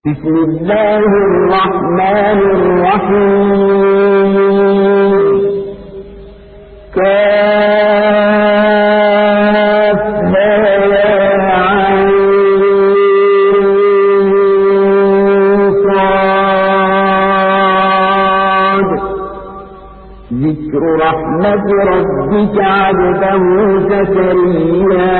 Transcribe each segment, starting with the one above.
بسم الله الرحمن الرحيم كافها يا عين صاد ذكر رحمة ربك عبده زكريا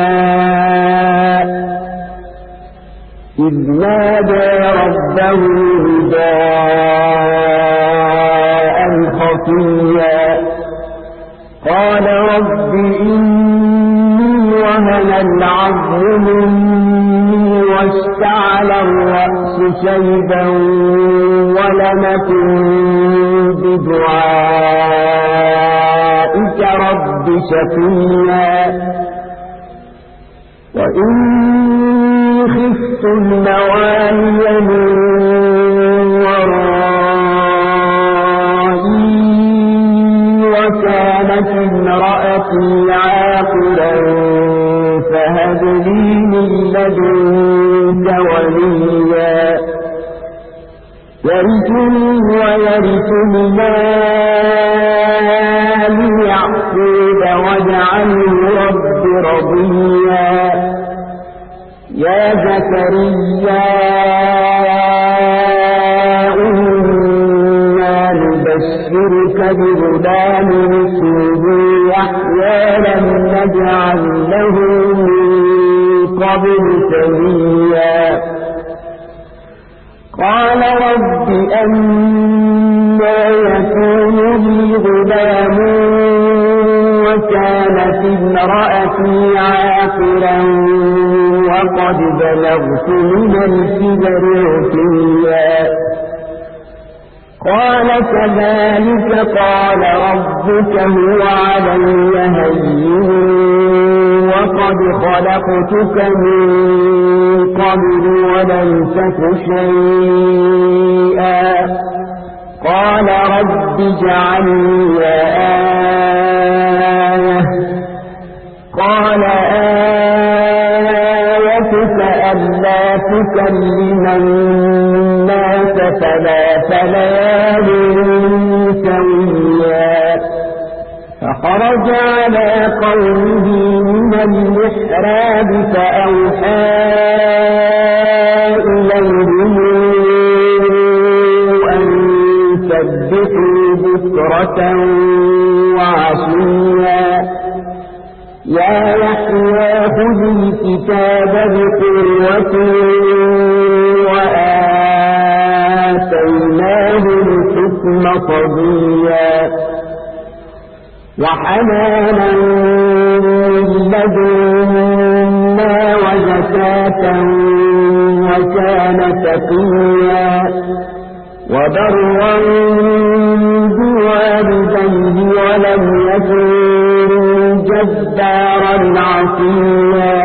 إذ نادى ربه نداء خفيا قال رب إني وهن العظم مني واشتعل الرأس شيبا ولم أكن بدعائك رب شقيا خفت الموالي من ورائي وكانت امرأتي عاقلا فهب لي من لدنك وليا يرثني ويرث من آل يعقوب واجعله رب رضيا يا زكريا إنا نبشرك بغلام اسمه يحيى لم نجعل له من قبل سميا قال رب أنى يكون لي غلام وكانت امرأتي عاقلا وقد بلغت من الكبر عتيا قال كذلك قال ربك هو علي هين وقد خلقتك من قبل ولم تك شيئا قال رب اجعل لي آية قال ألا تكلم الناس ثلاث ليال سويا فخرج على قومه من المحراب فأوحى إليهم أن سبحوا بكرة وعشيا يا يحيى خذ الكتاب بقوة وآتيناه الحكم صبيا وحنانا من لدنا وزكاة وكان تقيا وبرا بوالديه ولم يكن جبارا عصيا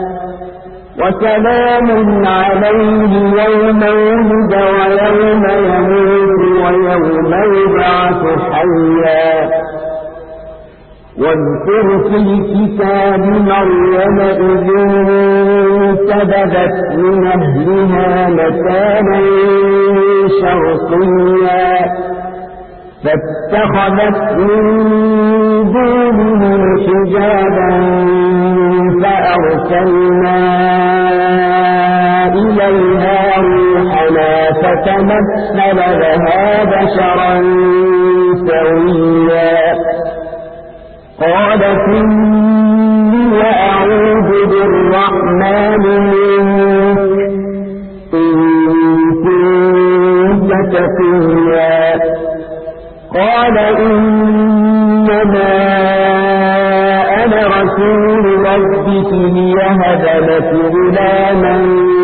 وسلام عليه يوم ولد ويوم يموت ويوم يبعث حيا واذكر في الكتاب مريم إذ انتبذت من أهلها مكانا شرقيا فاتخذت من دونهم حجابا فأرسلنا إليها روحنا فتمثل لها بشرا سويا قالت إني وأعوذ بالرحمن منك إن كنت تقيا قال إنما أنا رسول ربك ليهب لك غلاما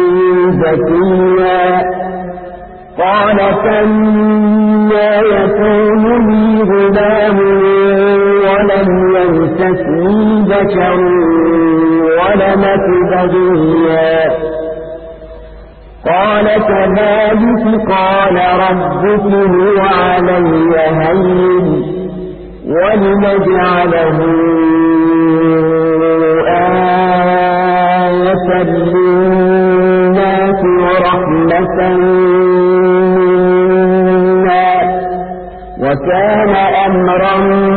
زكيا قالت أنى يكون لي غلام ولم يمسسني بشر ولم أك بغيا قال كذلك قال ربك هو علي هين ولنجعله آية للناس ورحمة رحمة منا وكان أمرا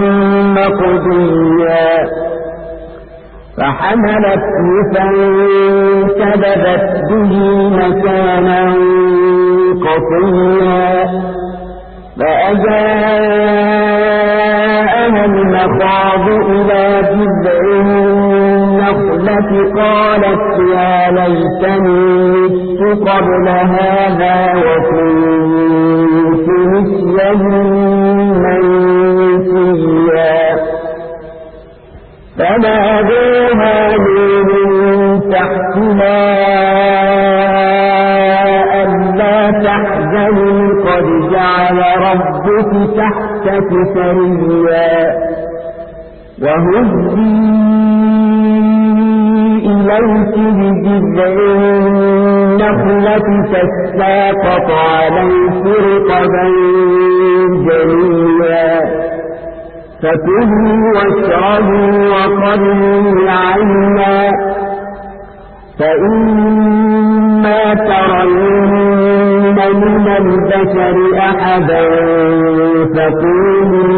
مقضيا فحملته فانتبذت به مكانا قصيا فأجاءها المخاض إلى جذع النخلة قالت يا ليتني مت قبل هذا وكنت نسيا منسيا فنادوها من تحتها ألا تحزني قد جعل ربك تحتك سريا وهزي إليك بجذع النخلة تساقط عليك رطبا جنيا فكلي واشربي وقري عينا فإما ترين من البشر أحدا فقولي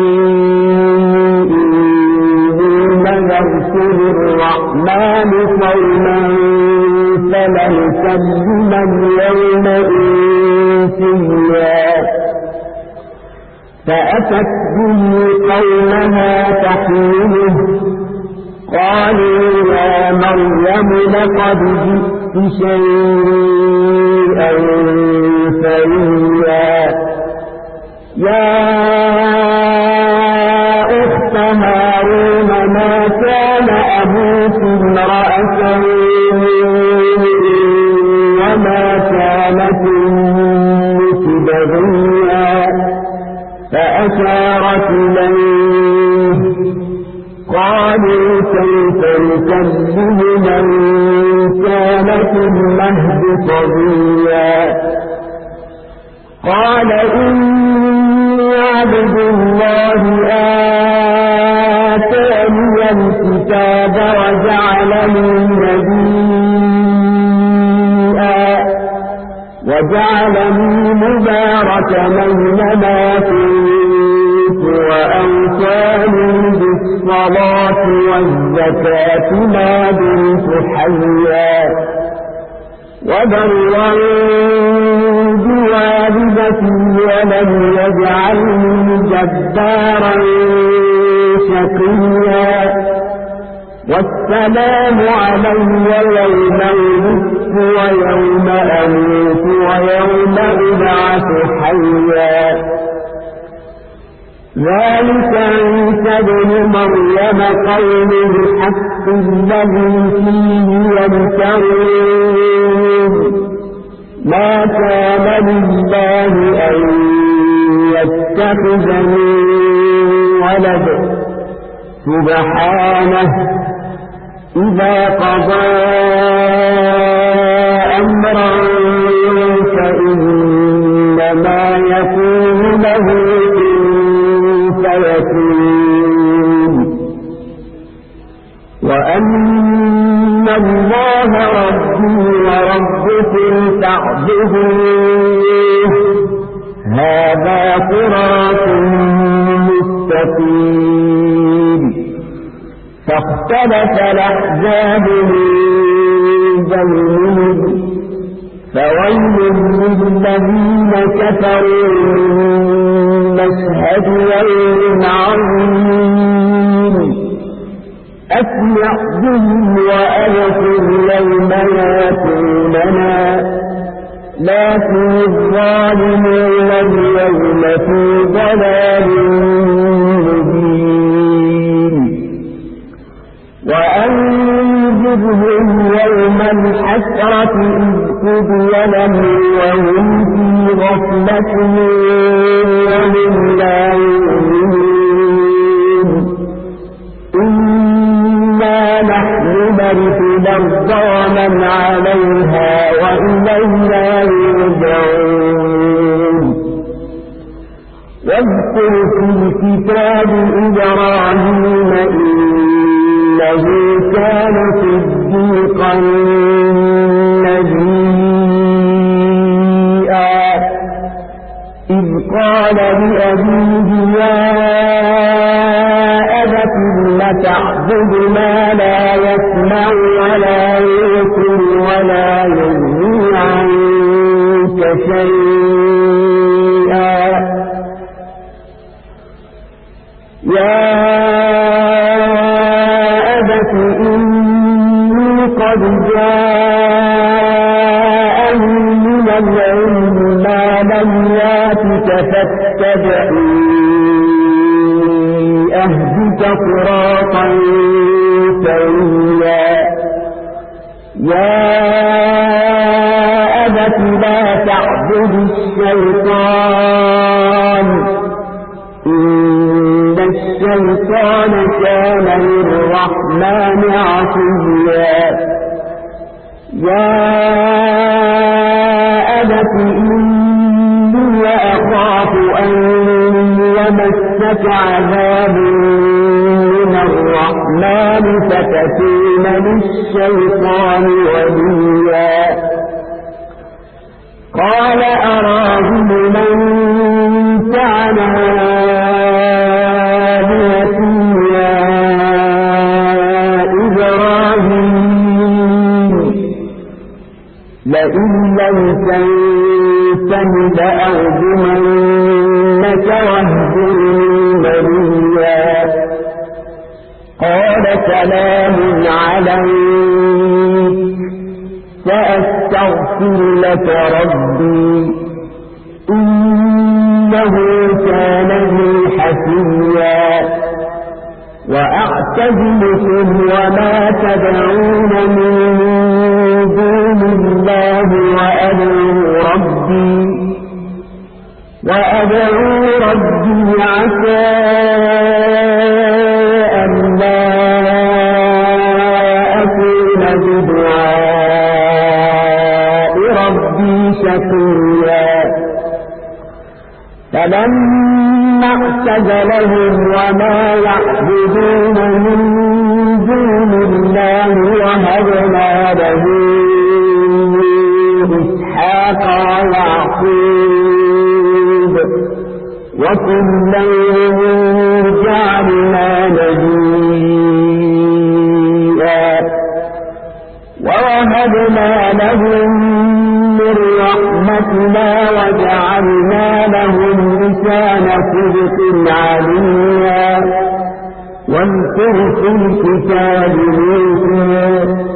إني نذرت للرحمن صوما فلن أكلم اليوم إنسيا فأتت به قومها تحمله قالوا يا مريم لقد جئت شيئا فريا يا أخت هارون ما كان أبوك امرأ وما كانت أمك بغيا فأشارت إليه قالوا كيف نكلم من كان في المهد صبيا قال إني عبد الله آتاني الكتاب وجعلني نبيا وجعلني مباركا أينما كنت وأوصاني بالصلاة والزكاة ما دمت حيا وبرا بوالدتي ولم يجعلني جبارا شقيا والسلام علي يوم ولدت ويوم أموت ويوم أبعث حيا ذلك عيسى ابن مريم قول الحق الذي فيه يمترون ما كان لله أن يتخذ من ولد سبحانه إذا قضى أمرا فإنما يكون له فيكون وأن الله ربي وربكم فاعبدوه هذا صراط مستقيم فاختلف الأحزاب من بينهم فويل للذين كفروا مشهد يوم عظيم أسمع بهم وأبصر يوم يأتوننا لكن الظالمون اليوم في ضلال مبين وأنذرهم يوم الحسرة إذ قضي لهم وهم في غفلة وهم لا يؤمنون إنا نحن نرث الأرض ومن عليها وإلينا يرجعون واذكر في الكتاب إبراهيم إنه كان صديقا نبيا قال لأبيه يا أبت لم تعبد ما لا يسمع ولا يبصر ولا يغني عنك شيئا يا أبت إني قد جاءني من العلم ما لم يأتك فاتبعني أهدك صراطا سويا يا أبت لا تعبد الشيطان إن الشيطان كان للرحمن عصيا يا أبت إني أخاف أن يمسك عذاب من الرحمن فتكون للشيطان وليا قال أراغب من كان آلهتي يا إبراهيم لئن لم تنته لأرجمنك واهجرني مليا قال سلام عليك سأستغفر لك ربي إنه كان لي حفيا وأعتزلكم وما تدعون من دون الله وأدعو ربي عسى أن لا أكون بدعاء ربي شقيا فلما اعتزلهم وما يعبدون من دون الله وهبنا له إسحاق ويعقوب وكلا جعلنا نبيا ووهبنا لهم من رحمتنا وجعلنا لهم لسان صدق عليا واذكر في الكتاب موسى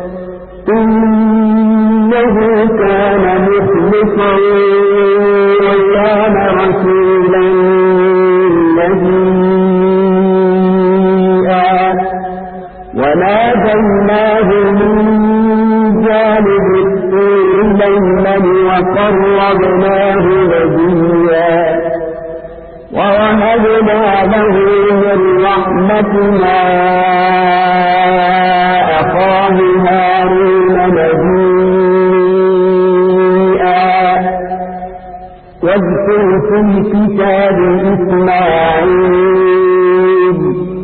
إنه كان مخلصا وكان رسولا نبيا وناديناه من جانب الطور الأيمن وقربناه نجيا ووهبنا له من رحمتنا أخاه هارون نبيا واذكر في الكتاب إسماعيل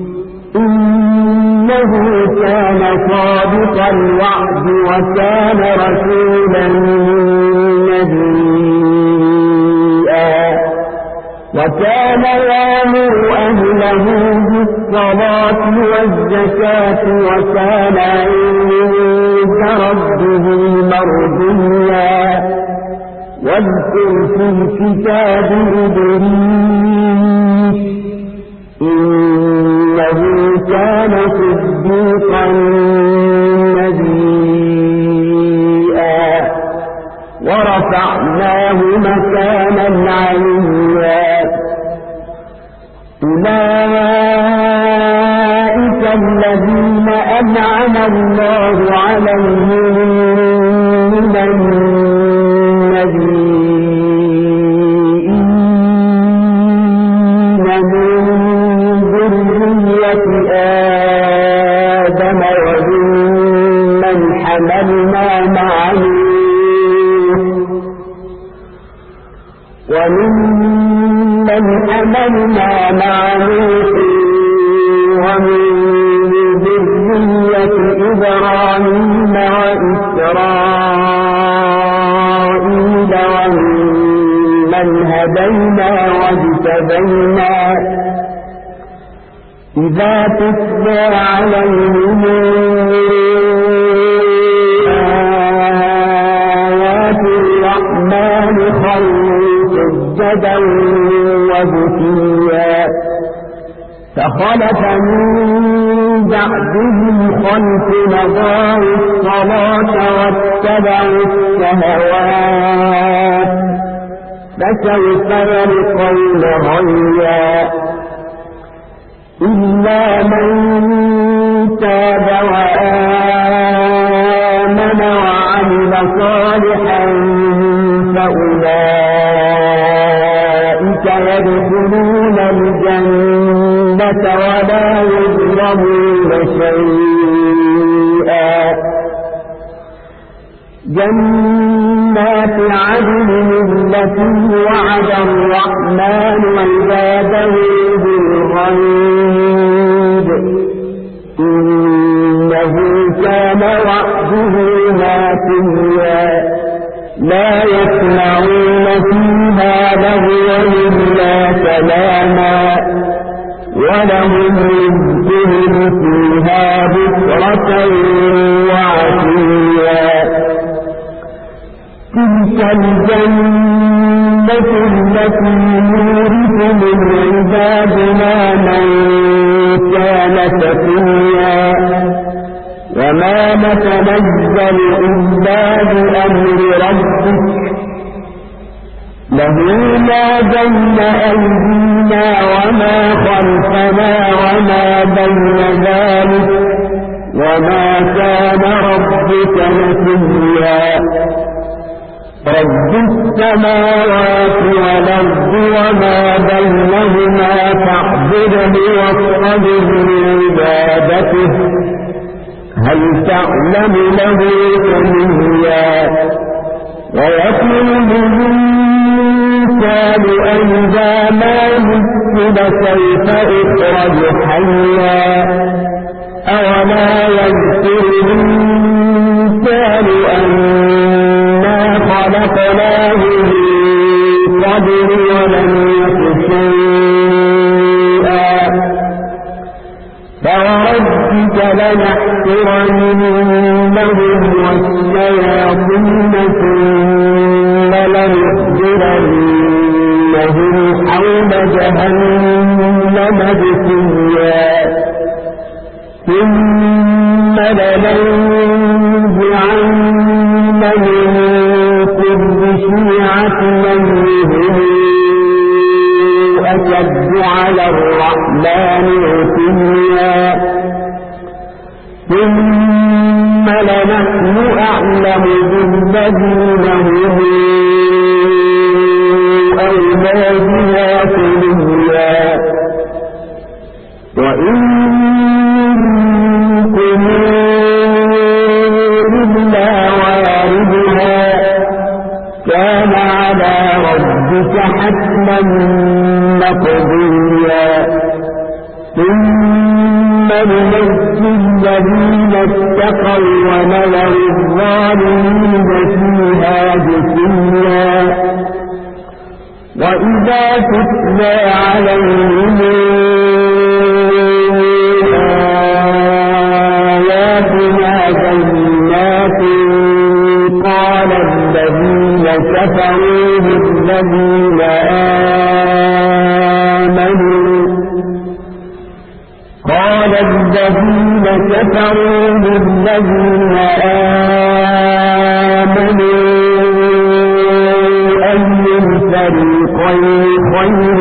إنه كان صادق الوعد وكان رسولا نبيا وكان يأمر أهله بالصلاة والزكاة وكان عند ربه مرضيا واذكر في الكتاب إدريس إنه كان صديقا نبيا ورفعناه مكانا عليا أولئك الذين أنعم الله عليهم من النبيين من ذرية آدم وممن حملنا مع نوح ومن ذرية إبراهيم وإسرائيل وممن وممن هدينا واجتبينا إذا تتلى عليهم آيات الرحمن خروا سجدا وبكيا فخلف من بعدهم خلف أضاعوا الصلاة واتبعوا الشهوات فسوف يلقون غيا إلا من تاب وآمن وعمل صالحا فأولئك يدخلون الجنة ولا يظلمون شيئا جنات عدن التي وعد الرحمن عباده بالغيب إنه كان وعده ماتيا لا يسمعون فيها لغوا إلا سلاما ولهم رزقهم فيها بكرة وعشيا تلك الجنة التي نورث من عبادنا من كان تقيا وما نتنزل إلا بأمر ربك له ما بين أيدينا وما خلفنا وما بين ذلك وما كان ربك نسيا رب السماوات والأرض وما بينهما فاعبده واصطبر لعبادته هل تعلم له سميا ويقول الإنسان أئذا ما مت لسوف أخرج حيا أولا يذكر الإنسان أنا خلقناه من قبل ولم يك شيئا فوربك لنحشرنهم والشياطين ثم لنحضرنهم حول جهنم جثيا ثم لننزعن من كل شيعة أيهم أشد على الرحمن عتيا ثم لنحن أعلم بالذين هم أولى بها سبيلا وإن منكم إلا واردها كان على ربك حتما مقضيا ثم ننجي الذين اتقوا ونذر الظالمين فيها جثيا وإذا تتلى عليهم آياتنا بينات قال الذين كفروا للذين آمنوا أي الفريقين خير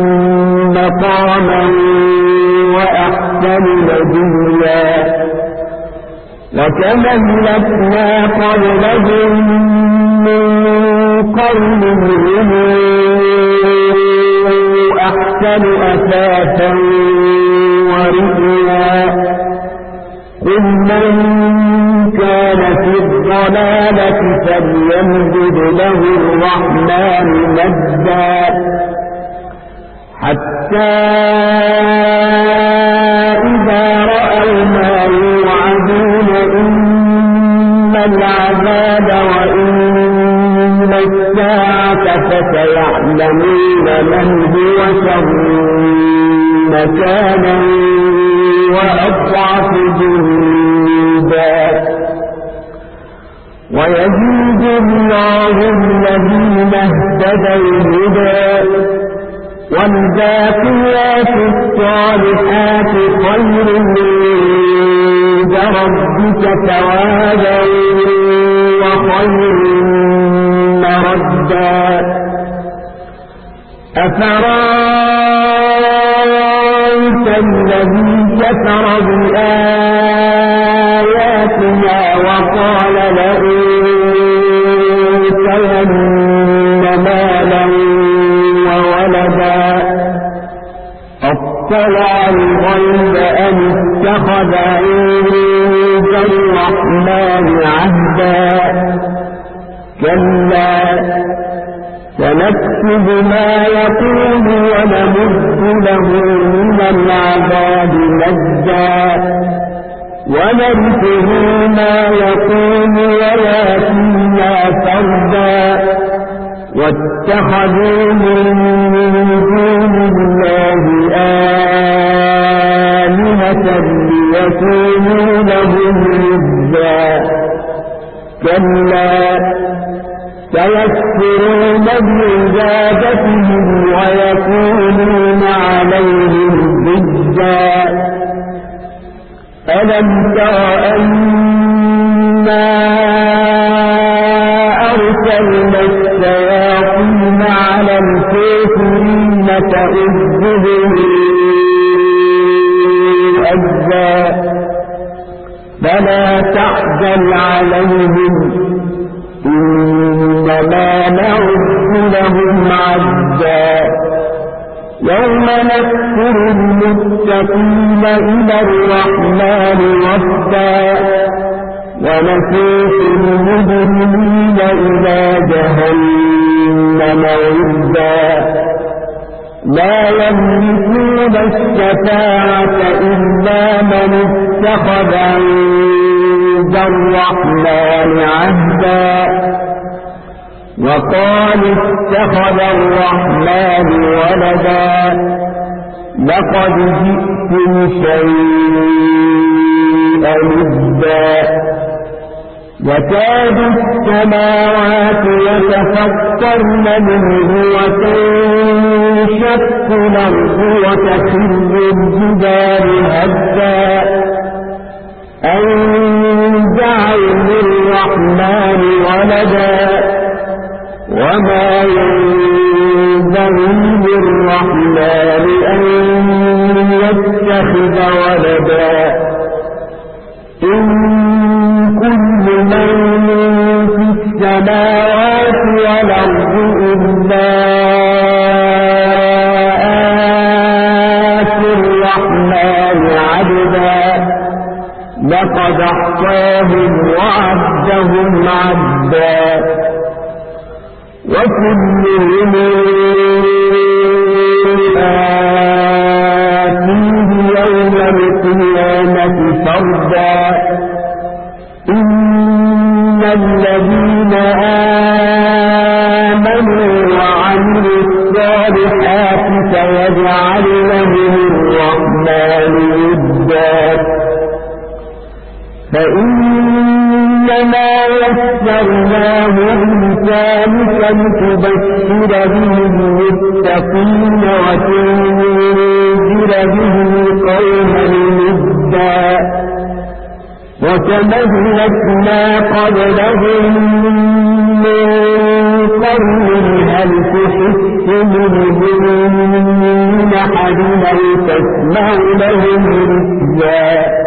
مقاما وأحسن نبيا وكم أهلكنا قبلهم من قرن هم أحسن أثاثا ورئيا قل من كان في الضلالة فليمدد له الرحمن مدا حتى إذا رأوا ما يوعدون إما العذاب وإما الساعة الساعة فسيعلمون من هو شر مكانا وأضعف جندا ويزيد الله الذين اهتدوا هدى والباقيات الصالحات خير عند ربك ثوابا وخير مردا أفرأيت الذي كفر بآياتنا وقال لأوتين مالا وولدا أطلع الغيب أم اتخذ عند الرحمن عهدا كلا سنكتب ما يقول ونمد له من العذاب مدا ونرثه ما يقول وياتينا فردا واتخذوا من دون الله آلهة ليكونوا لهم عزا كلا سيكفرون بعبادتهم ويكونون عليهم ضدا ألم تر أنا أرسلنا الشياطين على الكافرين تؤذهم أزا فلا تحزن عليهم إنما نعد لهم عدا يوم نكفر المتقين إلى الرحمن وفدا ونسوق المجرمين إلى جهنم وردا لا يملكون الشفاعة إلا من اتخذ عند الرحمن عهدا وقال اتخذ الرحمن ولدا لقد جئتم شيئا إدا يكاد السماوات يتفطرن منه وتنشق الأرض وتخر الجبال هدا أن دعوا للرحمن ولدا وما ينبغي للرحمن أن يتخذ ولدا إن كل من في السماوات والأرض إلا آتي الرحمن عبدا لقد أحصاهم وعدهم عدا وكلهم آتيه يوم القيامة فردا إن الذين آمنوا وعملوا الصالحات سيجعل لهم الرحمن ودا فإنما يسرناه بلسانك لتبشر به المتقين وتنذر به قوما لدا وكمهلكنا قبلهم من قرن هل تحس منهم من أحد أو تسمع لهم ركزا